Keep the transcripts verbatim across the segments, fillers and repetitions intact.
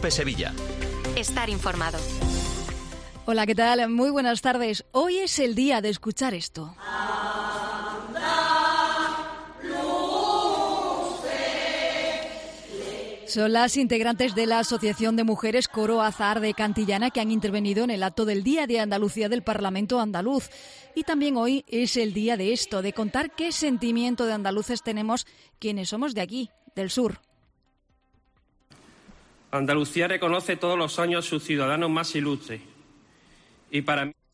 COPE Sevilla. Estar informado. Hola, ¿qué tal? Muy buenas tardes. Hoy es el día de escuchar esto. Son las integrantes de la Asociación de Mujeres Coro Azahar de Cantillana que han intervenido en el acto del Día de Andalucía del Parlamento Andaluz. Y también hoy es el día de esto, de contar qué sentimiento de andaluces tenemos quienes somos de aquí, del sur. Andalucía reconoce todos los años a sus ciudadanos más ilustres. Y para mí...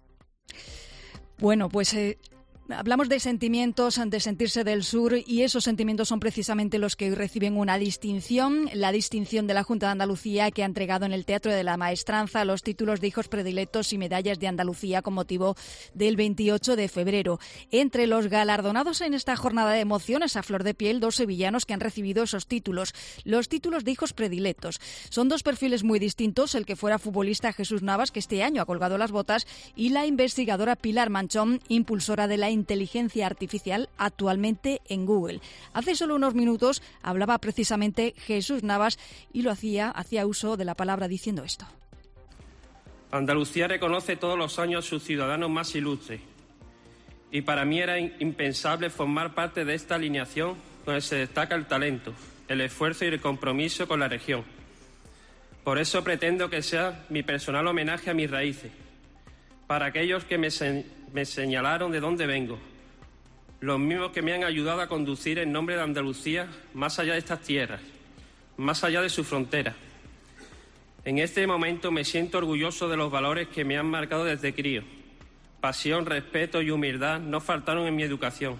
Bueno, pues... Eh... Hablamos de sentimientos, de sentirse del sur, y esos sentimientos son precisamente los que hoy reciben una distinción, la distinción de la Junta de Andalucía, que ha entregado en el Teatro de la Maestranza los títulos de hijos predilectos y medallas de Andalucía con motivo del veintiocho de febrero. Entre los galardonados en esta jornada de emociones a flor de piel, dos sevillanos que han recibido esos títulos. Los títulos de hijos predilectos son dos perfiles muy distintos, el que fuera futbolista Jesús Navas, que este año ha colgado las botas, y la investigadora Pilar Manchón, impulsora de la inteligencia artificial actualmente en Google. Hace solo unos minutos hablaba precisamente Jesús Navas y lo hacía, hacía uso de la palabra diciendo esto. Andalucía reconoce todos los años a sus ciudadanos más ilustres. Y para mí era impensable formar parte de esta alineación donde se destaca el talento, el esfuerzo y el compromiso con la región. Por eso pretendo que sea mi personal homenaje a mis raíces, para aquellos que me, se- me señalaron de dónde vengo, los mismos que me han ayudado a conducir en nombre de Andalucía más allá de estas tierras, más allá de su frontera. En este momento me siento orgulloso de los valores que me han marcado desde crío. Pasión, respeto y humildad no faltaron en mi educación.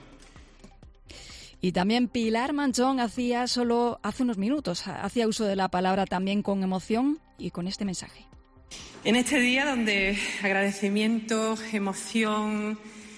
Y también Pilar Manchón hacía solo hace unos minutos, hacía uso de la palabra también con emoción y con este mensaje. En este día donde agradecimiento, emoción,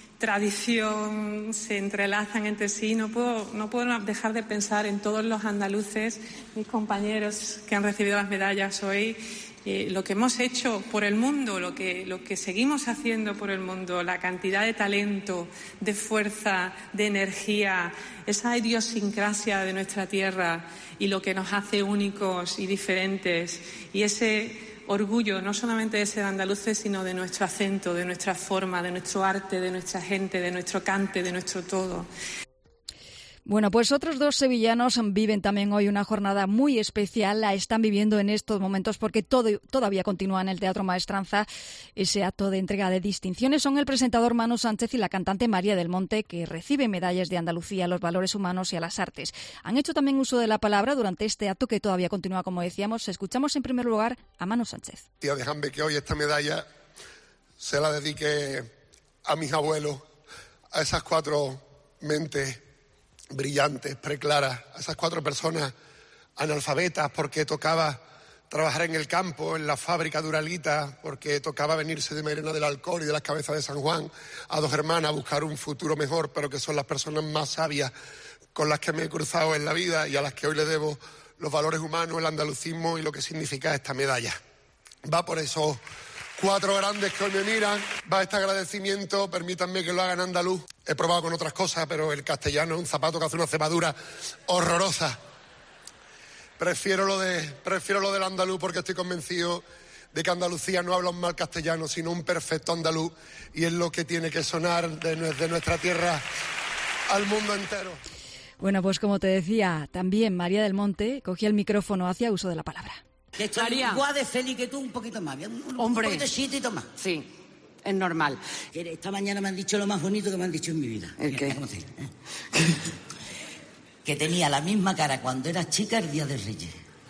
tradición se entrelazan entre sí, no puedo, no puedo dejar de pensar en todos los andaluces, mis compañeros que han recibido las medallas hoy, eh, lo que hemos hecho por el mundo, lo que, lo que seguimos haciendo por el mundo, la cantidad de talento, de fuerza, de energía, esa idiosincrasia de nuestra tierra y lo que nos hace únicos y diferentes, y ese orgullo no solamente de ser andaluces, sino de nuestro acento, de nuestra forma, de nuestro arte, de nuestra gente, de nuestro cante, de nuestro todo. Bueno, pues otros dos sevillanos viven también hoy una jornada muy especial, la están viviendo en estos momentos porque todo, todavía continúa en el Teatro Maestranza ese acto de entrega de distinciones. Son el presentador Manu Sánchez y la cantante María del Monte, que reciben medallas de Andalucía a los valores humanos y a las artes. Han hecho también uso de la palabra durante este acto que todavía continúa, como decíamos. Escuchamos en primer lugar a Manu Sánchez. Tía, déjame que hoy esta medalla se la dedique a mis abuelos, a esas cuatro mentes brillantes, preclaras, a esas cuatro personas analfabetas porque tocaba trabajar en el campo, en la fábrica de Uralita, porque tocaba venirse de Mairena del Alcor y de las Cabezas de San Juan, a dos hermanas a buscar un futuro mejor, pero que son las personas más sabias con las que me he cruzado en la vida y a las que hoy le debo los valores humanos, el andalucismo y lo que significa esta medalla. Va por esos cuatro grandes que hoy me miran, va este agradecimiento, permítanme que lo haga en andaluz. He probado con otras cosas, pero el castellano es un zapato que hace una cebadura horrorosa. Prefiero lo de, prefiero lo del andaluz porque estoy convencido de que Andalucía no habla un mal castellano, sino un perfecto andaluz, y es lo que tiene que sonar de, de nuestra tierra al mundo entero. Bueno, pues como te decía, también María del Monte cogía el micrófono, hacía uso de la palabra. Que estoy María. igual de feliz que tú, un poquito más. Un, un Hombre. poquito más. Sí, es normal. Esta mañana me han dicho lo más bonito que me han dicho en mi vida. ¿El qué? ¿Cómo se dice? Que tenía la misma cara cuando era chica el Día de Reyes.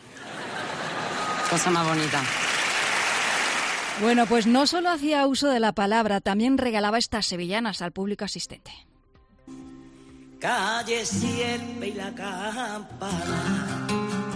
Cosa más bonita. Bueno, pues no solo hacía uso de la palabra, también regalaba estas sevillanas al público asistente. Calle Sierpe y la campana.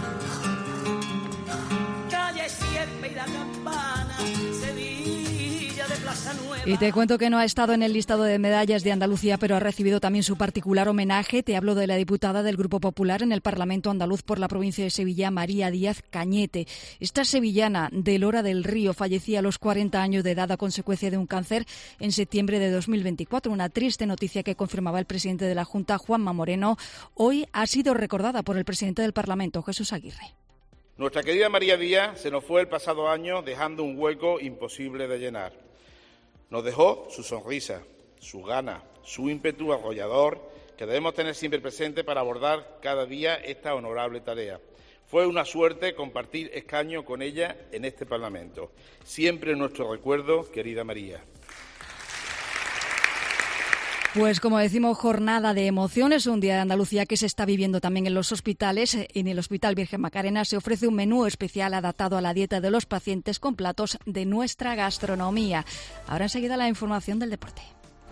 Calle Sierpe y la campana. Sevilla de Plaza Nueva. Y te cuento que no ha estado en el listado de medallas de Andalucía, pero ha recibido también su particular homenaje. Te hablo de la diputada del Grupo Popular en el Parlamento andaluz por la provincia de Sevilla, María Díaz Cañete. Esta sevillana de Lora del Río fallecía a los cuarenta años de edad a consecuencia de un cáncer en septiembre de dos mil veinticuatro. Una triste noticia que confirmaba el presidente de la Junta, Juanma Moreno. Hoy ha sido recordada por el presidente del Parlamento, Jesús Aguirre. Nuestra querida María Díaz se nos fue el pasado año dejando un hueco imposible de llenar. Nos dejó su sonrisa, su gana, su ímpetu arrollador, que debemos tener siempre presente para abordar cada día esta honorable tarea. Fue una suerte compartir escaño con ella en este Parlamento. Siempre en nuestro recuerdo, querida María. Pues como decimos, jornada de emociones, un día de Andalucía que se está viviendo también en los hospitales. En el Hospital Virgen Macarena se ofrece un menú especial adaptado a la dieta de los pacientes con platos de nuestra gastronomía. Ahora enseguida la información del deporte.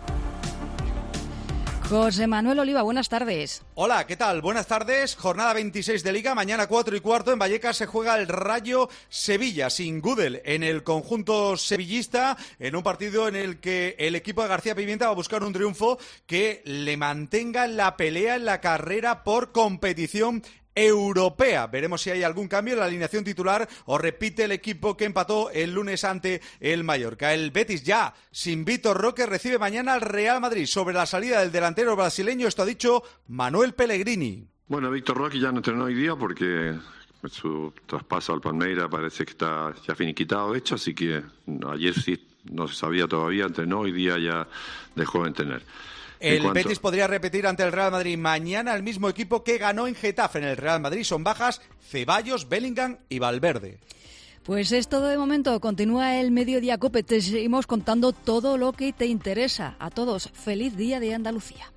José Manuel Oliva, buenas tardes. Hola, ¿qué tal? Buenas tardes. Jornada veintiséis de Liga. Mañana cuatro y cuarto en Vallecas se juega el Rayo Sevilla sin Gudel en el conjunto sevillista, en un partido en el que el equipo de García Pimienta va a buscar un triunfo que le mantenga en la pelea, en la carrera por competición europea. Veremos si hay algún cambio en la alineación titular o repite el equipo que empató el lunes ante el Mallorca. El Betis ya sin Vitor Roque recibe mañana al Real Madrid. Sobre la salida del delantero brasileño, esto ha dicho Manuel Pellegrini. Bueno, Vitor Roque ya no entrenó hoy día porque su traspaso al Palmeiras parece que está ya finiquitado, hecho, así que ayer sí no se sabía todavía, entrenó, hoy día ya dejó de entrenar. El cuanto... Betis podría repetir ante el Real Madrid mañana el mismo equipo que ganó en Getafe. En el Real Madrid son bajas Ceballos, Bellingham y Valverde. Pues es todo de momento. Continúa el Mediodía Cope. Te seguimos contando todo lo que te interesa. A todos, feliz día de Andalucía.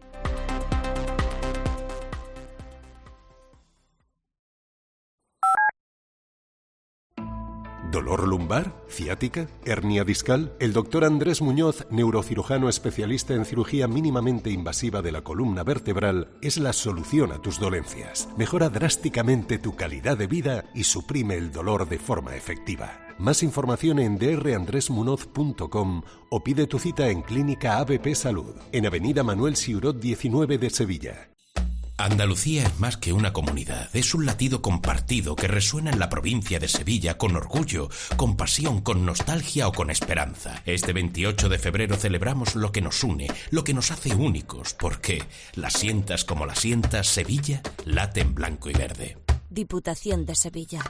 ¿Dolor lumbar? ¿Ciática? ¿Hernia discal? El doctor Andrés Muñoz, neurocirujano especialista en cirugía mínimamente invasiva de la columna vertebral, es la solución a tus dolencias. Mejora drásticamente tu calidad de vida y suprime el dolor de forma efectiva. Más información en d r andres munoz punto com o pide tu cita en Clínica A B P Salud, en Avenida Manuel Siurot diecinueve de Sevilla. Andalucía es más que una comunidad, es un latido compartido que resuena en la provincia de Sevilla con orgullo, con pasión, con nostalgia o con esperanza. Este veintiocho de febrero celebramos lo que nos une, lo que nos hace únicos, porque la sientas como la sientas, Sevilla late en blanco y verde. Diputación de Sevilla.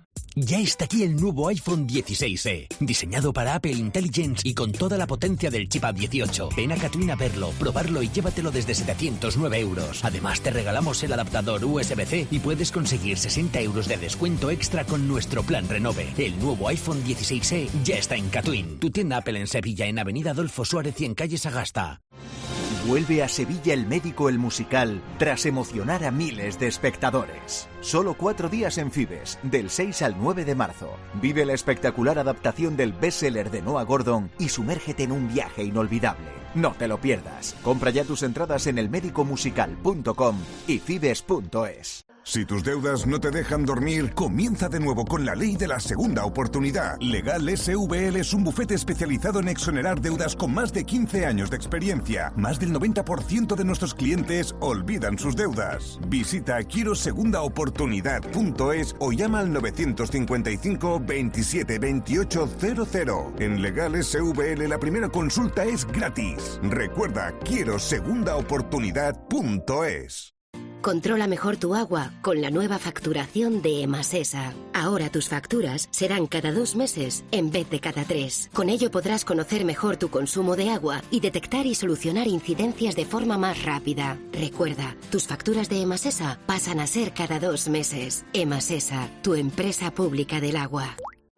Ya está aquí el nuevo iPhone dieciséis e, diseñado para Apple Intelligence y con toda la potencia del chip A dieciocho. Ven a Catwin a verlo, probarlo y llévatelo desde setecientos nueve euros. Además te regalamos el adaptador U S B C y puedes conseguir sesenta euros de descuento extra con nuestro plan Renove. El nuevo iPhone dieciséis e ya está en Catwin, tu tienda Apple en Sevilla, en Avenida Adolfo Suárez y en calle Sagasta. Vuelve a Sevilla El Médico el musical tras emocionar a miles de espectadores. Solo cuatro días en Fibes, del seis al nueve de marzo. Vive la espectacular adaptación del bestseller de Noah Gordon y sumérgete en un viaje inolvidable. No te lo pierdas. Compra ya tus entradas en el médico musical punto com y fibes punto es. Si tus deudas no te dejan dormir, comienza de nuevo con la ley de la segunda oportunidad. Legal S V L es un bufete especializado en exonerar deudas con más de quince años de experiencia. Más del noventa por ciento de nuestros clientes olvidan sus deudas. Visita quiero segunda oportunidad punto es o llama al novecientos cincuenta y cinco veintisiete veintiocho cero cero. En Legal S V L la primera consulta es gratis. Recuerda, quiero segunda oportunidad punto es. Controla mejor tu agua con la nueva facturación de Emasesa. Ahora tus facturas serán cada dos meses en vez de cada tres. Con ello podrás conocer mejor tu consumo de agua y detectar y solucionar incidencias de forma más rápida. Recuerda, tus facturas de Emasesa pasan a ser cada dos meses. Emasesa, tu empresa pública del agua.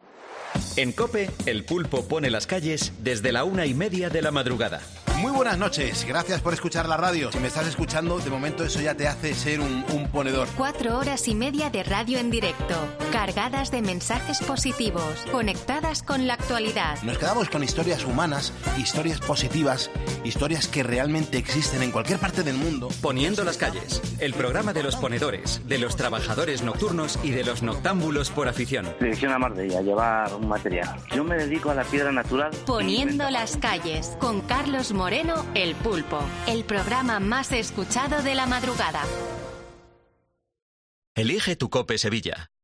En COPE, el pulpo pone las calles desde la una y media de la madrugada. Muy buenas noches, gracias por escuchar la radio. Si me estás escuchando, de momento eso ya te hace ser un, un ponedor. Cuatro horas y media de radio en directo, cargadas de mensajes positivos, conectadas con la actualidad. Nos quedamos con historias humanas, historias positivas, historias que realmente existen en cualquier parte del mundo. Poniendo las calles, el programa de los ponedores, de los trabajadores nocturnos y de los noctámbulos por afición. Dirección a Marbella, llevar un material. Yo me dedico a la piedra natural. Poniendo las calles, con Carlos Moreno, El Pulpo, el programa más escuchado de la madrugada. Elige tu COPE Sevilla.